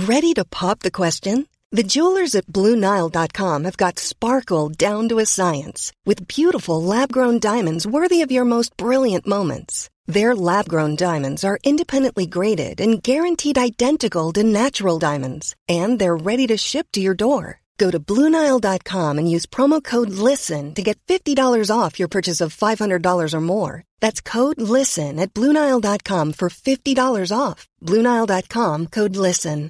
Ready to pop the question? The jewelers at BlueNile.com have got sparkle down to a science with beautiful lab-grown diamonds worthy of your most brilliant moments. Their lab-grown diamonds are independently graded and guaranteed identical to natural diamonds, and they're ready to ship to your door. Go to BlueNile.com and use promo code LISTEN to get $50 off your purchase of $500 or more. That's code LISTEN at BlueNile.com for $50 off. BlueNile.com, code LISTEN.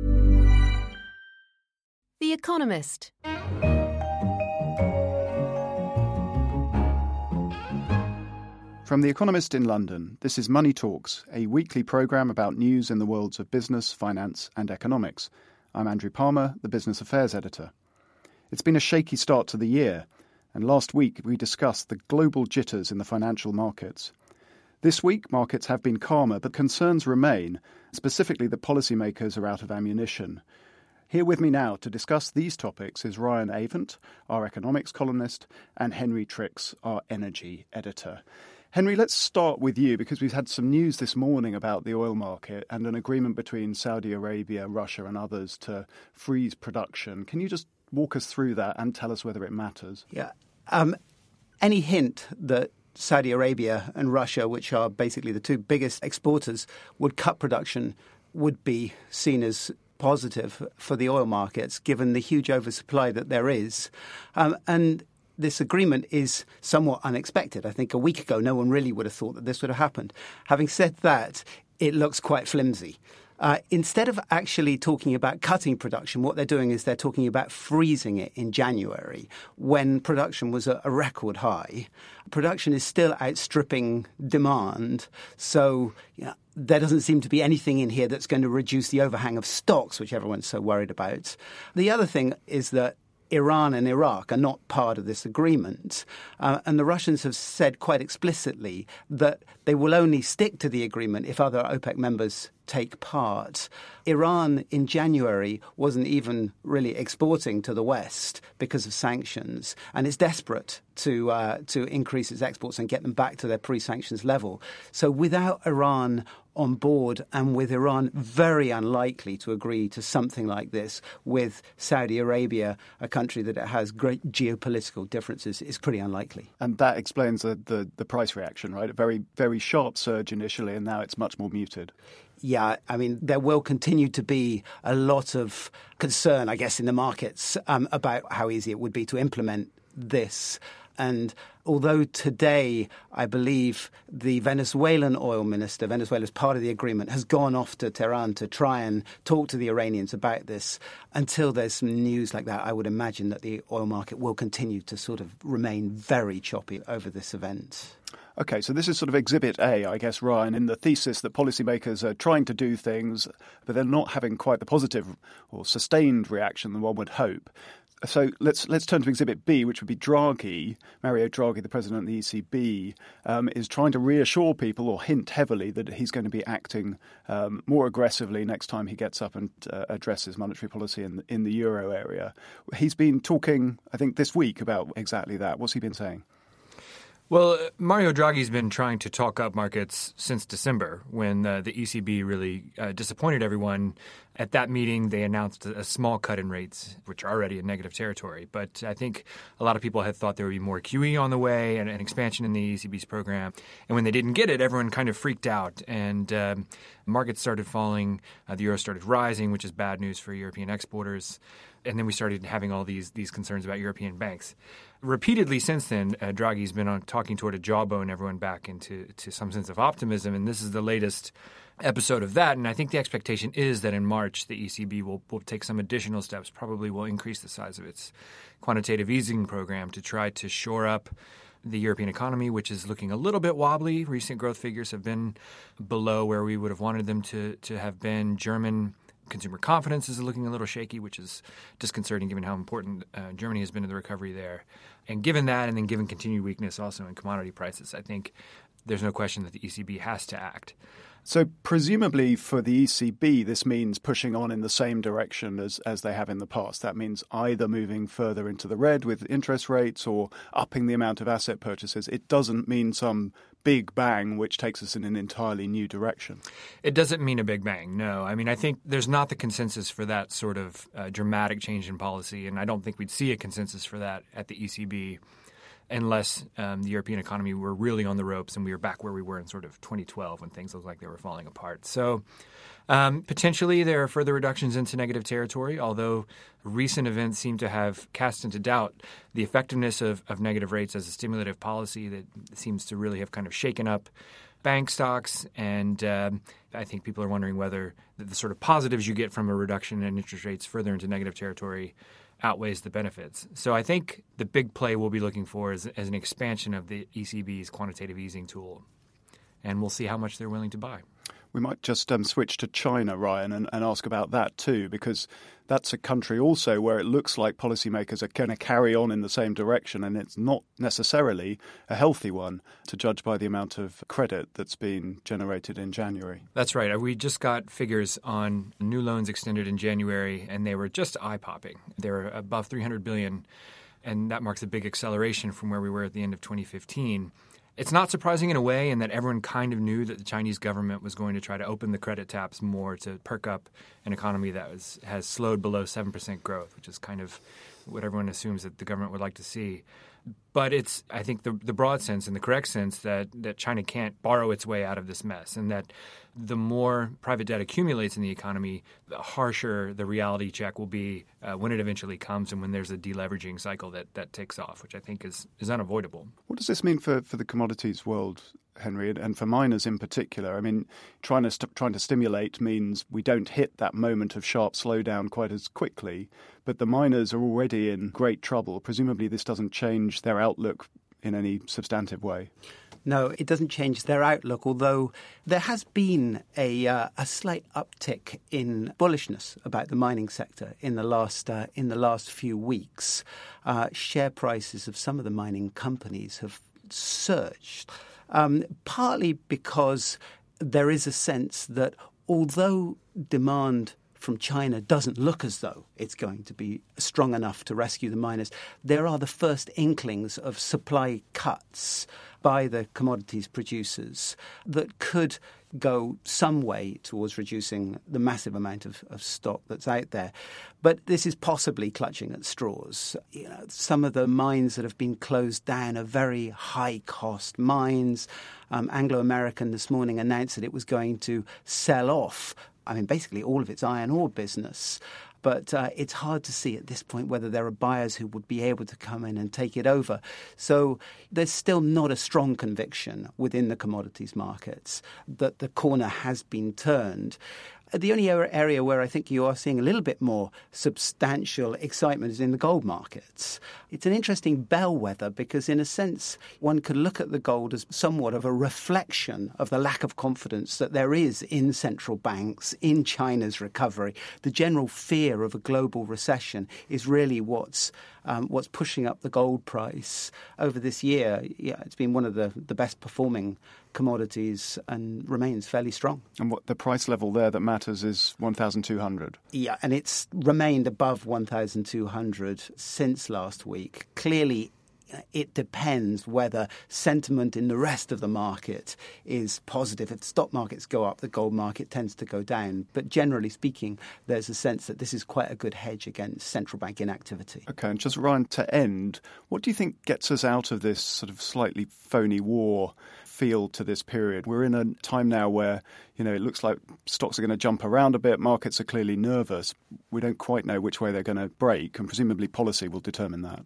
The Economist. From The Economist in London, this is Money Talks, a weekly programme about news in the worlds of business, finance and economics. I'm Andrew Palmer, the Business Affairs Editor. It's been a shaky start to the year, and last week we discussed the global jitters in the financial markets. This week, markets have been calmer, but concerns remain, specifically that policymakers are out of ammunition. Here with me now to discuss these topics is Ryan Avent, our economics columnist, and Henry Tricks, our energy editor. Henry, let's start with you because we've had some news this morning about the oil market and an agreement between Saudi Arabia, Russia and others to freeze production. Can you just walk us through that and tell us whether it matters? Yeah. Any hint that Saudi Arabia and Russia, which are basically the two biggest exporters, would cut production would be seen as positive for the oil markets, given the huge oversupply that there is. And this agreement is somewhat unexpected. I think a week ago, no one really would have thought that this would have happened. Having said that, it looks quite flimsy. Instead of actually talking about cutting production, what they're doing is they're talking about freezing it in January when production was at a record high. Production is still outstripping demand. So there doesn't seem to be anything in here that's going to reduce the overhang of stocks, which everyone's so worried about. The other thing is that Iran and Iraq are not part of this agreement. And the Russians have said quite explicitly that they will only stick to the agreement if other OPEC members take part. Iran in January wasn't even really exporting to the West because of sanctions, and it's desperate to increase its exports and get them back to their pre-sanctions level. So without Iran on board and with Iran very unlikely to agree to something like this with Saudi Arabia, a country that it has great geopolitical differences, is pretty unlikely. And that explains the price reaction, right? A very, very sharp surge initially, and now it's much more muted. Yeah, I mean, there will continue to be a lot of concern, I guess, in the markets about how easy it would be to implement this. And although today, I believe the Venezuelan oil minister, Venezuela's part of the agreement, has gone off to Tehran to try and talk to the Iranians about this, until there's some news like that, I would imagine that the oil market will continue to sort of remain very choppy over this event. OK, so this is sort of Exhibit A, I guess, Ryan, in the thesis that policymakers are trying to do things, but they're not having quite the positive or sustained reaction that one would hope. So let's turn to Exhibit B, which would be Draghi. Mario Draghi, the president of the ECB, is trying to reassure people or hint heavily that he's going to be acting more aggressively next time he gets up and addresses monetary policy in the euro area. He's been talking, I think, this week about exactly that. What's he been saying? Well, Mario Draghi's been trying to talk up markets since December when the ECB really disappointed everyone. At that meeting, they announced a small cut in rates, which are already in negative territory. But I think a lot of people had thought there would be more QE on the way and an expansion in the ECB's program. And when they didn't get it, everyone kind of freaked out. And markets started falling. The euro started rising, which is bad news for European exporters. And then we started having all these concerns about European banks. Repeatedly since then, Draghi's been talking toward a jawbone everyone back into some sense of optimism, and this is the latest episode of that. And I think the expectation is that in March, the ECB will take some additional steps, probably will increase the size of its quantitative easing program to try to shore up the European economy, which is looking a little bit wobbly. Recent growth figures have been below where we would have wanted them to have been. German consumer confidence is looking a little shaky, which is disconcerting given how important Germany has been in the recovery there. And given that, and then given continued weakness also in commodity prices, I think there's no question that the ECB has to act. So presumably for the ECB, this means pushing on in the same direction as they have in the past. That means either moving further into the red with interest rates or upping the amount of asset purchases. It doesn't mean some big bang which takes us in an entirely new direction. It doesn't mean a big bang, no. I mean, I think there's not the consensus for that sort of dramatic change in policy, and I don't think we'd see a consensus for that at the ECB unless the European economy were really on the ropes and we were back where we were in sort of 2012 when things looked like they were falling apart. So potentially there are further reductions into negative territory, although recent events seem to have cast into doubt the effectiveness of negative rates as a stimulative policy that seems to really have kind of shaken up bank stocks. And I think people are wondering whether the sort of positives you get from a reduction in interest rates further into negative territory outweighs the benefits. So I think the big play we'll be looking for is an expansion of the ECB's quantitative easing tool. And we'll see how much they're willing to buy. We might just switch to China, Ryan, and ask about that too, because that's a country also where it looks like policymakers are going to carry on in the same direction, and it's not necessarily a healthy one, to judge by the amount of credit that's been generated in January. That's right. We just got figures on new loans extended in January, and they were just eye-popping. They were above $300 billion, and that marks a big acceleration from where we were at the end of 2015. It's not surprising in a way in that everyone kind of knew that the Chinese government was going to try to open the credit taps more to perk up an economy that has slowed below 7% growth, which is kind of what everyone assumes that the government would like to see. But it's, I think, the broad sense and the correct sense that China can't borrow its way out of this mess, and that the more private debt accumulates in the economy, the harsher the reality check will be when it eventually comes and when there's a deleveraging cycle that takes off, which I think is unavoidable. What does this mean for the commodities world, Henry, and for miners in particular? I mean, trying to stimulate means we don't hit that moment of sharp slowdown quite as quickly, but the miners are already in great trouble. Presumably this doesn't change their outlook in any substantive way. No, it doesn't change their outlook, although there has been a slight uptick in bullishness about the mining sector in the last few weeks. Share prices of some of the mining companies have surged, partly because there is a sense that although demand from China doesn't look as though it's going to be strong enough to rescue the miners, there are the first inklings of supply cuts by the commodities producers that could go some way towards reducing the massive amount of stock that's out there. But this is possibly clutching at straws. Some of the mines that have been closed down are very high-cost mines. Anglo American this morning announced that it was going to sell off, basically all of its iron ore business. But it's hard to see at this point whether there are buyers who would be able to come in and take it over. So there's still not a strong conviction within the commodities markets that the corner has been turned. The only area where I think you are seeing a little bit more substantial excitement is in the gold markets. It's an interesting bellwether because, in a sense, one could look at the gold as somewhat of a reflection of the lack of confidence that there is in central banks, in China's recovery. The general fear of a global recession is really what's pushing up the gold price over this year. Yeah, it's been one of the best performing commodities and remains fairly strong. And what the price level there that matters is 1,200. Yeah, and it's remained above 1,200 since last week. Clearly, it depends whether sentiment in the rest of the market is positive. If the stock markets go up, the gold market tends to go down. But generally speaking, there's a sense that this is quite a good hedge against central bank inactivity. OK, and just Ryan, to end, what do you think gets us out of this sort of slightly phony war feel to this period? We're in a time now where, it looks like stocks are going to jump around a bit. Markets are clearly nervous. We don't quite know which way they're going to break, and presumably policy will determine that.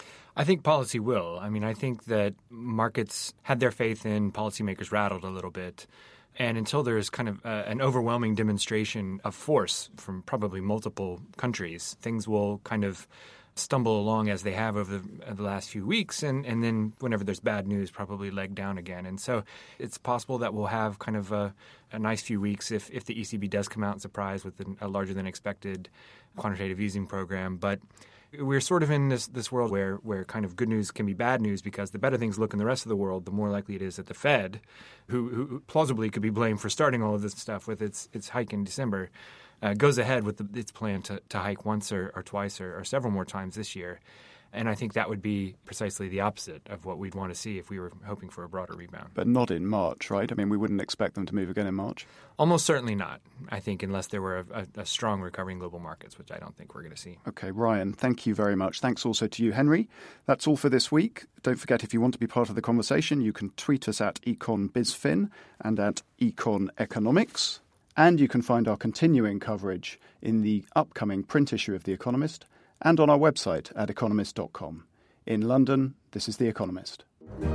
I think policy will. I think that markets had their faith in policymakers rattled a little bit. And until there's kind of an overwhelming demonstration of force from probably multiple countries, things will kind of stumble along as they have over the last few weeks, and then whenever there's bad news, probably leg down again. And so it's possible that we'll have kind of a nice few weeks if the ECB does come out and surprise with a larger than expected quantitative easing program. But we're sort of in this world where kind of good news can be bad news, because the better things look in the rest of the world, the more likely it is that the Fed, who plausibly could be blamed for starting all of this stuff with its hike in December, goes ahead with its plan to hike once or twice or several more times this year. And I think that would be precisely the opposite of what we'd want to see if we were hoping for a broader rebound. But not in March, right? I mean, we wouldn't expect them to move again in March? Almost certainly not, I think, unless there were a strong recovery in global markets, which I don't think we're going to see. OK, Ryan, thank you very much. Thanks also to you, Henry. That's all for this week. Don't forget, if you want to be part of the conversation, you can tweet us at EconBizFin and at EconEconomics. And you can find our continuing coverage in the upcoming print issue of The Economist and on our website at economist.com. In London, this is The Economist.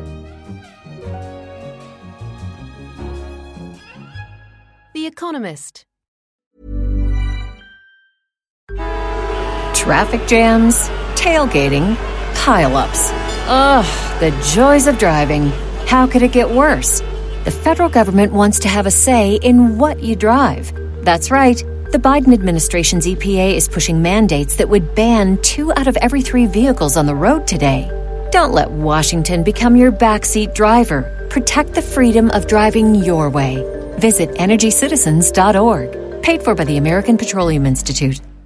The Economist. Traffic jams, tailgating, pile-ups. Ugh, the joys of driving. How could it get worse? The federal government wants to have a say in what you drive. That's right. The Biden administration's EPA is pushing mandates that would ban 2 out of every 3 vehicles on the road today. Don't let Washington become your backseat driver. Protect the freedom of driving your way. Visit EnergyCitizens.org. Paid for by the American Petroleum Institute.